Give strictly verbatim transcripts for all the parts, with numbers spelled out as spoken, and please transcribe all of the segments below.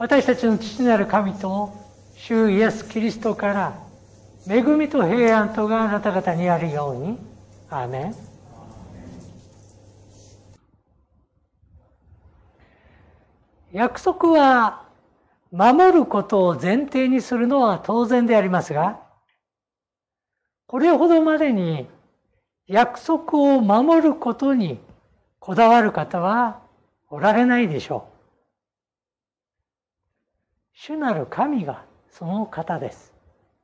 私たちの父なる神と主イエス・キリストから恵みと平安とがあなた方にあるように。アーメン。約束は守ることを前提にするのは当然でありますが、これほどまでに約束を守ることにこだわる方はおられないでしょう。主なる神がその方です。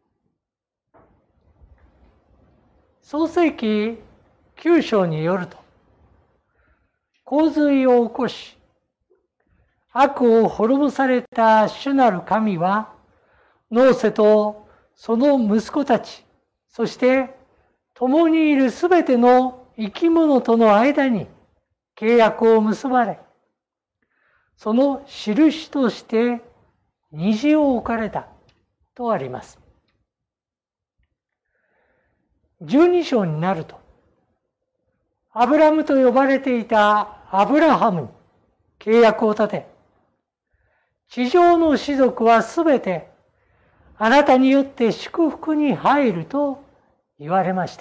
創世記きゅう章によると、洪水を起こし、悪を滅ぼされた主なる神は、ノーセとその息子たち、そして共にいるすべての生き物との間に契約を結ばれ、その印として虹を置かれたとあります。じゅうに章になると、アブラムと呼ばれていたアブラハムに契約を立て、地上の士族はすべてあなたによって祝福に入ると言われました。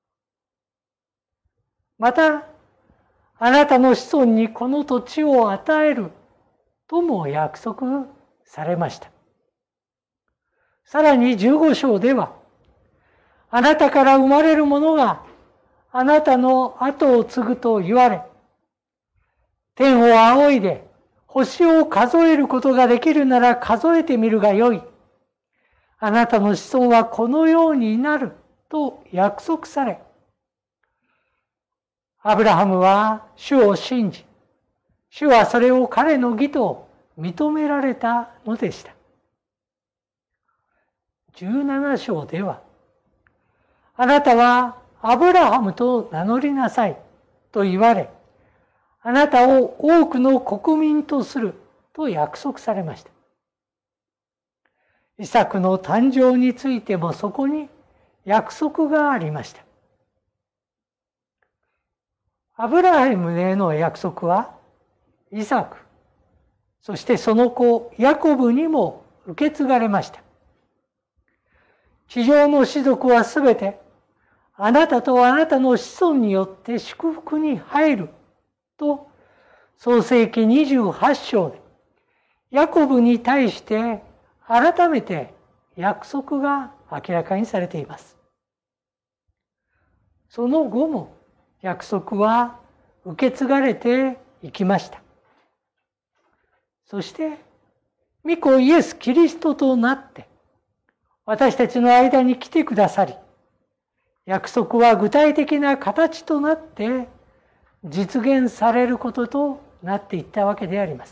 また、あなたの子孫にこの土地を与えるとも約束されました。さらにじゅうご章では、あなたから生まれる者があなたの後を継ぐと言われ、天を仰いで星を数えることができるなら数えてみるがよい。あなたの子孫はこのようになると約束され、アブラハムは主を信じ、主はそれを彼の義と認められたのでした。じゅうなな章では、あなたはアブラハムと名乗りなさいと言われ、あなたを多くの国民とすると約束されました。イサクの誕生についてもそこに約束がありました。アブラハムへの約束は、イサク、そしてその子ヤコブにも受け継がれました。地上の士族はすべて、あなたとあなたの子孫によって祝福に入ると、創世記にじゅうはち章で、ヤコブに対して改めて約束が明らかにされています。その後も約束は受け継がれていきました。そして、御子イエス・キリストとなって、私たちの間に来てくださり、約束は具体的な形となって実現されることとなっていったわけであります。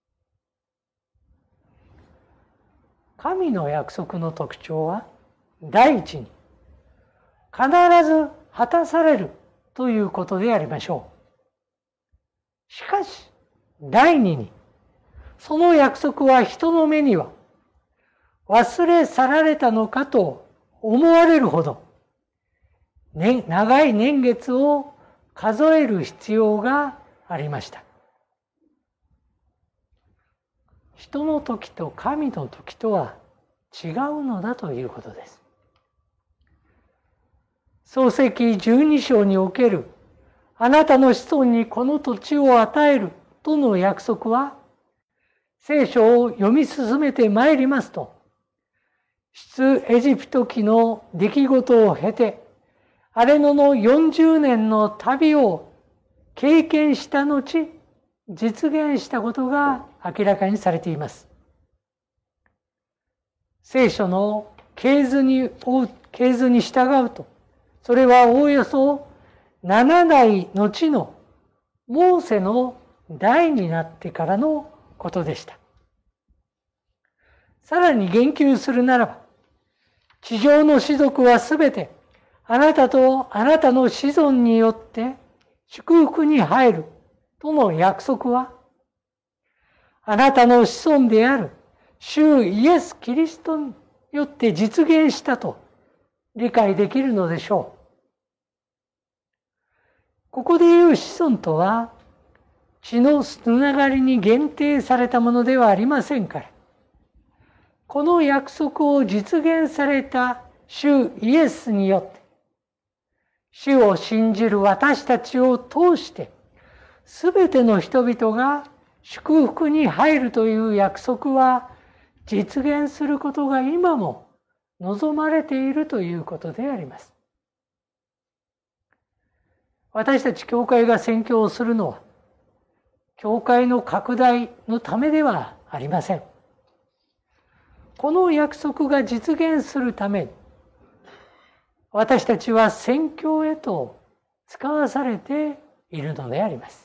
神の約束の特徴は、第一に、必ず果たされるということでありましょう。しかし、第二に、その約束は人の目には忘れ去られたのかと思われるほど、ね、長い年月を数える必要がありました。人の時と神の時とは違うのだということです。創世記じゅうに章におけるあなたの子孫にこの土地を与えるとの約束は、聖書を読み進めてまいりますと、出エジプト記の出来事を経て、荒れ野のよんじゅうねんの旅を経験した後、実現したことが明らかにされています。聖書の系図に、系図に従うと、それはおおよそなな代後のモーセの代になってからのことでした。さらに言及するならば、地上の士族はすべてあなたとあなたの子孫によって祝福に入るとの約束は、あなたの子孫である主イエス・キリストによって実現したと理解できるのでしょう。ここで言う子孫とは、 血のつながりに限定されたものではありませんから、この約束を実現された主イエスによって、主を信じる私たちを通して、すべての人々が祝福に入るという約束は実現することが今も望まれているということであります。私たち教会が宣教をするのは、教会の拡大のためではありません。この約束が実現するために、私たちは宣教へと使わされているのであります。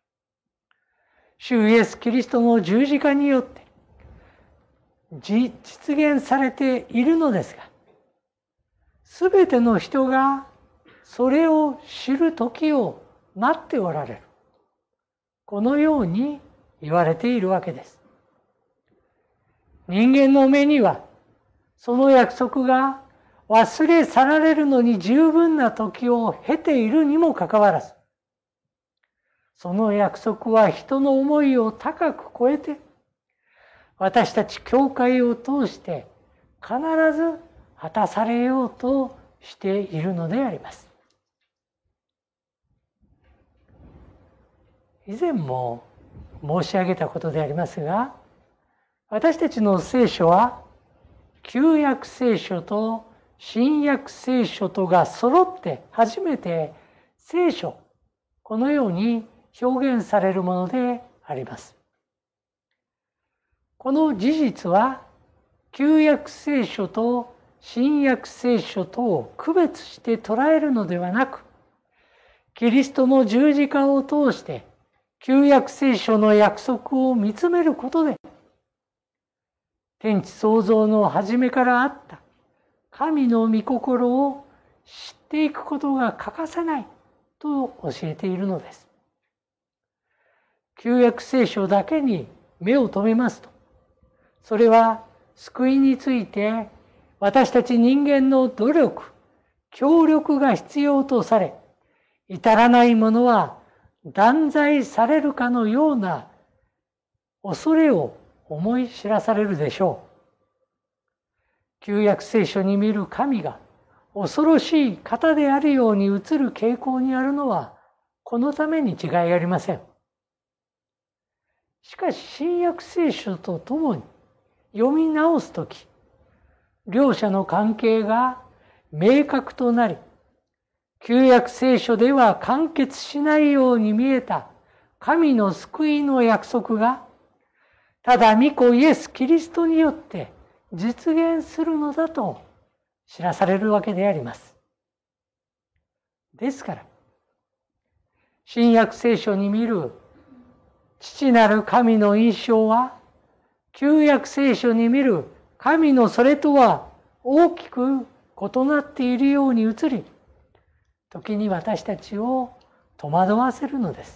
主イエス・キリストの十字架によって実現されているのですが、すべての人がそれを知る時を待っておられる。このように言われているわけです。人間の目にはその約束が忘れ去られるのに十分な時を経ているにもかかわらず、その約束は人の思いを高く超えて、私たち教会を通して必ず果たされようとしているのであります。以前も申し上げたことでありますが、私たちの聖書は旧約聖書と新約聖書とが揃って初めて聖書、このように表現されるものであります。この事実は旧約聖書と新約聖書とを区別して捉えるのではなく、キリストの十字架を通して旧約聖書の約束を見つめることで、天地創造の初めからあった神の御心を知っていくことが欠かせないと教えているのです。旧約聖書だけに目を留めますと、それは救いについて私たち人間の努力、協力が必要とされ、至らないものは断罪されるかのような恐れを思い知らされるでしょう。旧約聖書に見る神が恐ろしい方であるように映る傾向にあるのはこのために違いありません。しかし新約聖書とともに読み直すとき、両者の関係が明確となり、旧約聖書では完結しないように見えた神の救いの約束が、ただ御子イエス・キリストによって実現するのだと知らされるわけであります。ですから、新約聖書に見る父なる神の印象は、旧約聖書に見る神のそれとは大きく異なっているように映り、時に私たちを戸惑わせるのです。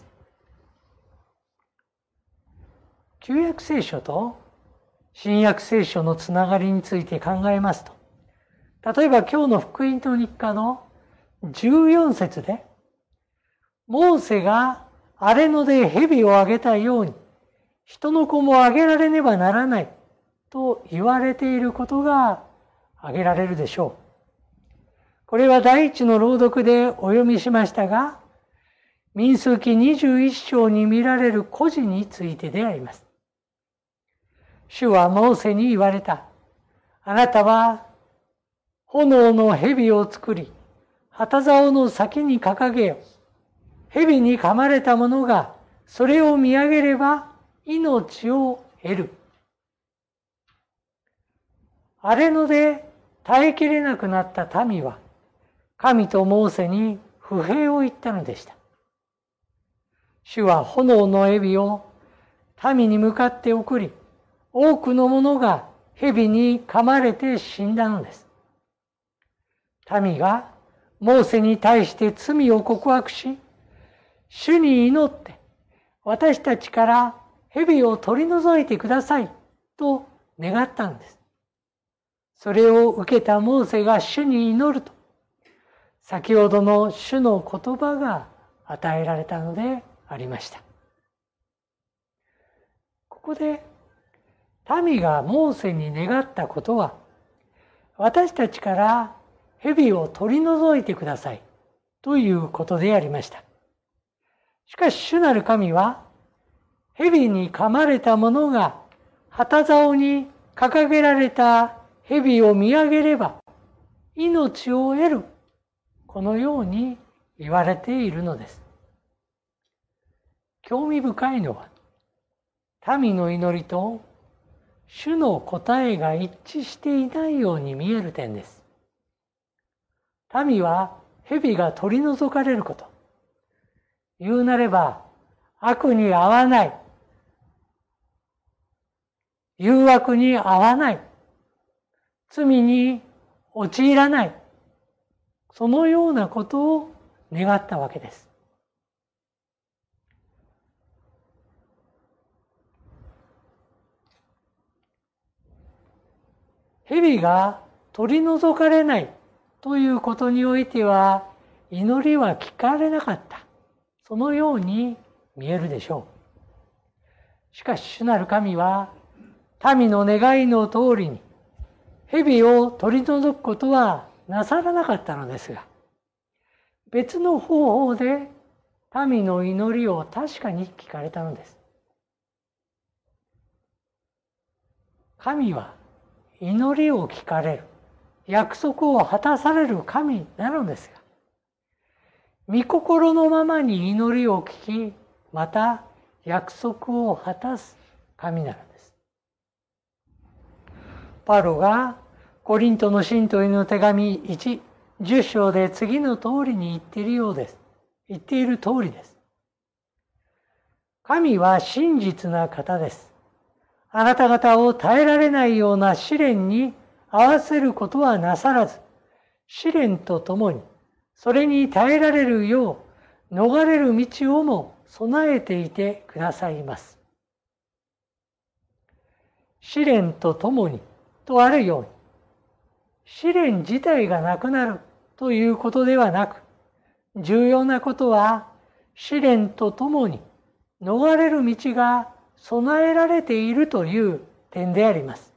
旧約聖書と新約聖書のつながりについて考えますと、例えば今日の福音の日課のじゅうよん節で、モーセが荒れ野で蛇をあげたように、人の子もあげられねばならないと言われていることが挙げられるでしょう。これは第一の朗読でお読みしましたが、民数記にじゅういっ章に見られる故事についてであります。主はモーセに言われた。あなたは炎の蛇を作り、旗竿の先に掲げよ。蛇に噛まれた者がそれを見上げれば命を得る。荒れ野で耐えきれなくなった民は、神とモーセに不平を言ったのでした。主は炎の蛇を民に向かって送り、多くの者が蛇に噛まれて死んだのです。民がモーセに対して罪を告白し、主に祈って、私たちから蛇を取り除いてくださいと願ったのです。それを受けたモーセが主に祈ると、先ほどの主の言葉が与えられたのでありました。 こで民がモーセに願ったことは、私たちから蛇を取り除いてくださいということでありました。しかし主なる神は、蛇に噛まれた者が旗竿に掲げられた蛇を見上げれば命を得る、このように言われているのです。興味深いのは、民の祈りと主の答えが一致していないように見える点です。民は蛇が取り除かれること、言うなれば悪に合わない、誘惑に合わない、罪に陥らない、そのようなことを願ったわけです。蛇が取り除かれないということにおいては、祈りは聞かれなかった。そのように見えるでしょう。しかし主なる神は、民の願いの通りに、蛇を取り除くことはなさらなかったのですが、別の方法で民の祈りを確かに聞かれたのです。神は祈りを聞かれる、約束を果たされる神なのですが、御心のままに祈りを聞き、また約束を果たす神なのです。パウロがコリントの信徒への手紙いち、じゅっ章で次の通りに言っているようです。言っている通りです。神は真実な方です。あなた方を耐えられないような試練に合わせることはなさらず、試練とともにそれに耐えられるよう逃れる道をも備えていてくださいます。試練とともにとあるように、試練自体がなくなるということではなく、重要なことは試練とともに逃れる道が備えられているという点であります。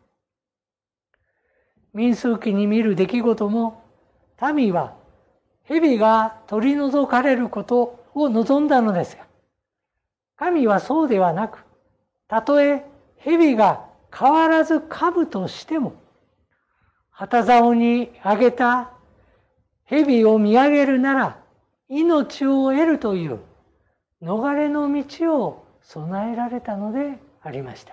民数記に見る出来事も、民は蛇が取り除かれることを望んだのですが、神はそうではなく、たとえ蛇が変わらず噛むとしても、旗竿に上げた蛇を見上げるなら命を得るという逃れの道を備えられたのでありました。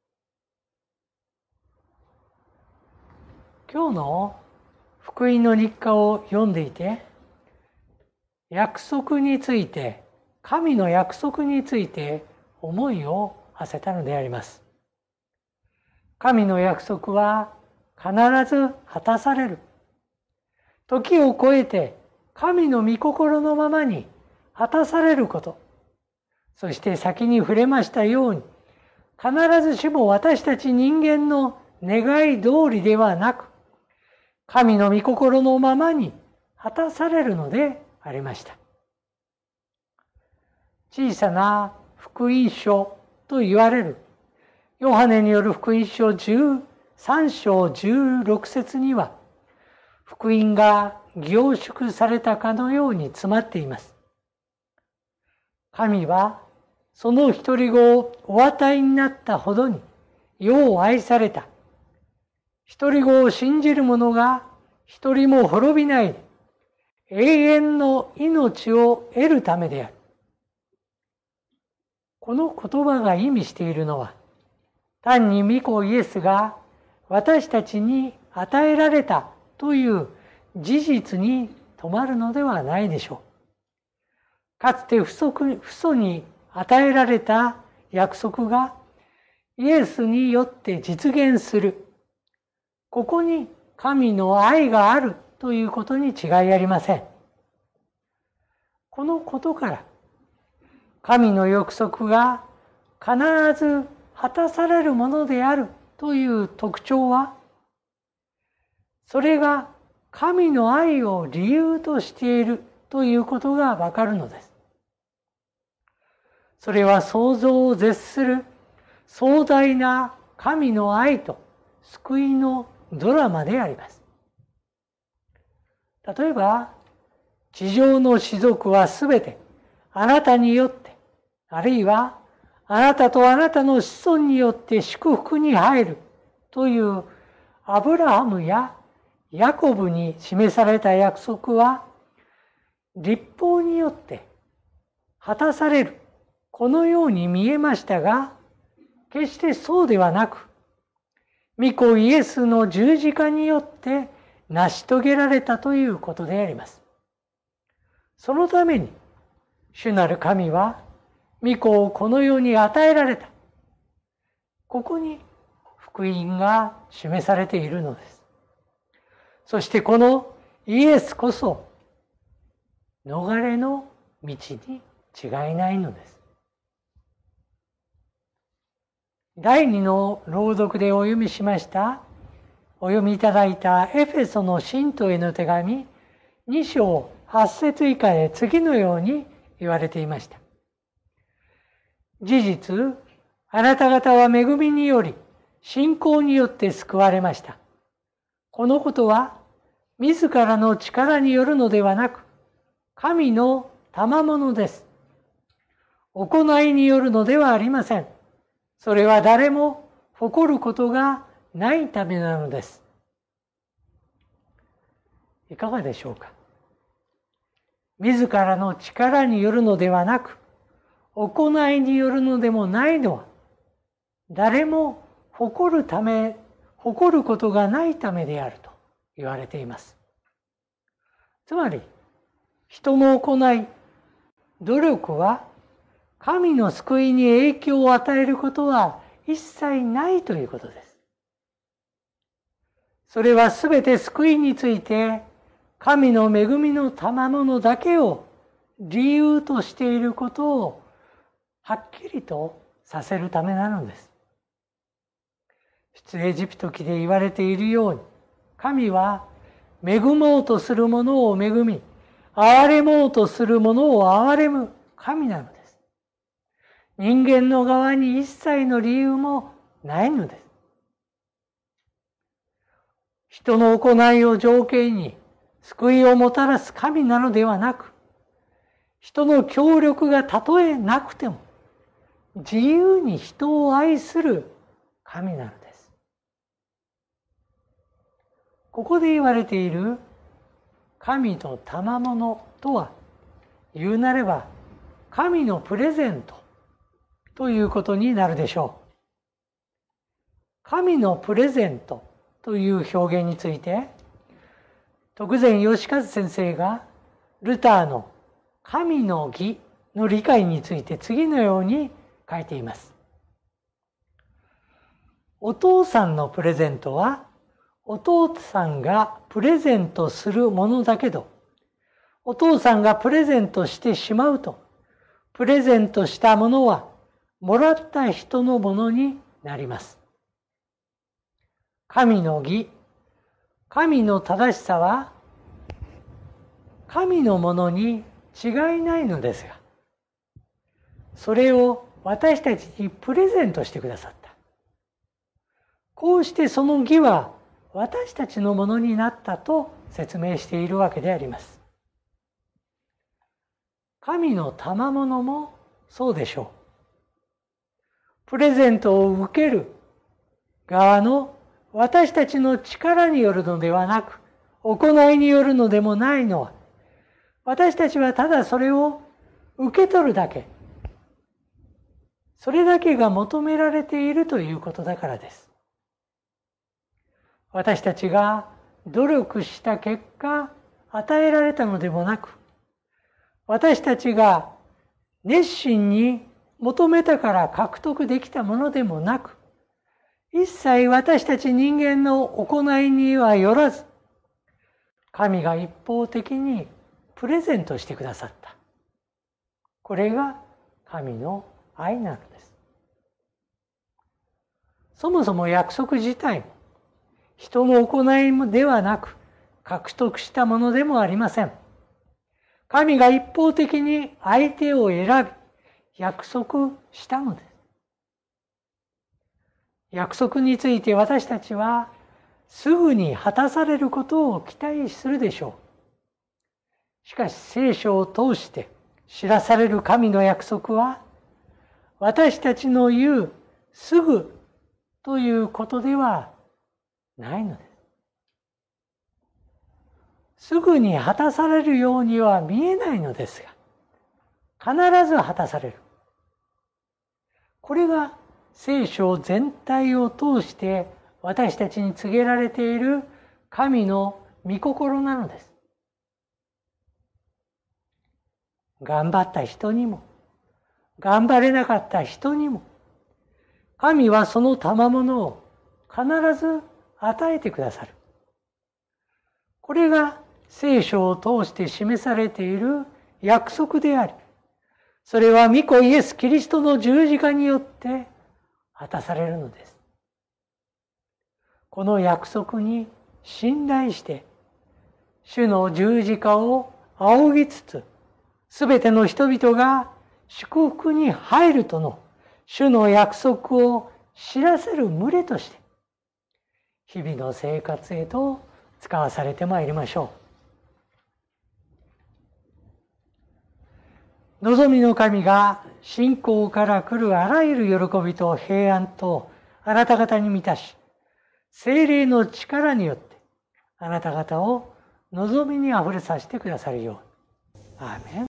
今日の福音の日課を読んでいて、約束について、神の約束について思いを馳せたのであります。神の約束は必ず果たされる。時を超えて神の御心のままに果たされること。そして先に触れましたように、必ずしも私たち人間の願い通りではなく、神の御心のままに果たされるのでありました。小さな福音書と言われるヨハネによる福音書じゅうさん章じゅうろく節には、福音が凝縮されたかのように詰まっています。神はその一人子をお与えになったほどに世を愛された。一人子を信じる者が一人も滅びないで永遠の命を得るためである。この言葉が意味しているのは、単に御子イエスが私たちに与えられたという事実に止まるのではないでしょう。かつて父祖に与えられた約束がイエスによって実現する。ここに神の愛があるということに違いありません。このことから神の約束が必ず果たされるものであるという特徴は、それが神の愛を理由としているということがわかるのです。それは想像を絶する壮大な神の愛と救いのドラマであります。例えば、地上の士族はすべてあなたによって、あるいはあなたとあなたの子孫によって祝福に入るというアブラハムやヤコブに示された約束は、律法によって果たされる、このように見えましたが、決してそうではなく、御子イエスの十字架によって成し遂げられたということであります。そのために、主なる神は、御子をこの世に与えられた。ここに福音が示されているのです。そしてこのイエスこそ、逃れの道に違いないのです。第二の朗読でお読みしました、お読みいただいたエフェソの信徒への手紙に章はち節以下で次のように言われていました。事実、あなた方は恵みにより、信仰によって救われました。このことは、自らの力によるのではなく、神の賜物です。行いによるのではありません。それは誰も誇ることがないためなのです。いかがでしょうか。自らの力によるのではなく、行いによるのでもないのは、誰も誇るため、誇ることがないためであると言われています。つまり、人の行い、努力は、神の救いに影響を与えることは一切ないということです。それはすべて救いについて、神の恵みの賜物だけを理由としていることをはっきりとさせるためなのです。出エジプト記で言われているように、神は恵もうとする者を恵み、憐れもうとする者を憐れむ神なのです。人間の側に一切の理由もないのです。人の行いを条件に救いをもたらす神なのではなく、人の協力がたとえなくても、自由に人を愛する神なのです。ここで言われている神の賜物とは、言うなれば神のプレゼントということになるでしょう。神のプレゼントという表現について、徳善義和先生がルターの神の義の理解について次のように書いています。お父さんのプレゼントはお父さんがプレゼントするものだけど、お父さんがプレゼントしてしまうと、プレゼントしたものはもらった人のものになります。神の義、神の正しさは神のものに違いないのですが、それを私たちにプレゼントしてくださった。こうしてその義は私たちのものになったと説明しているわけであります。神の賜物もそうでしょう。プレゼントを受ける側の私たちの力によるのではなく、行いによるのでもないのは、私たちはただそれを受け取るだけ、それだけが求められているということだからです。私たちが努力した結果、与えられたのでもなく、私たちが熱心に求めたから獲得できたものでもなく、一切私たち人間の行いにはよらず、神が一方的にプレゼントしてくださった。これが神の愛なのです。そもそも約束自体も人の行いではなく獲得したものでもありません。神が一方的に相手を選び約束したのです。 約束について私たちはすぐに果たされることを期待するでしょう。しかし聖書を通して知らされる神の約束は、私たちの言うすぐということではないのです。すぐに果たされるようには見えないのですが、必ず果たされる。これが聖書全体を通して私たちに告げられている神の御心なのです。頑張った人にも、頑張れなかった人にも、神はその賜物を必ず与えてくださる。これが聖書を通して示されている約束であり、それは御子イエス・キリストの十字架によって果たされるのです。この約束に信頼して、主の十字架を仰ぎつつ、すべての人々が祝福に入るとの主の約束を知らせる群れとして、日々の生活へと使わされてまいりましょう。望みの神が信仰から来るあらゆる喜びと平安とあなた方に満たし、聖霊の力によってあなた方を望みにあふれさせてくださるように。アーメン。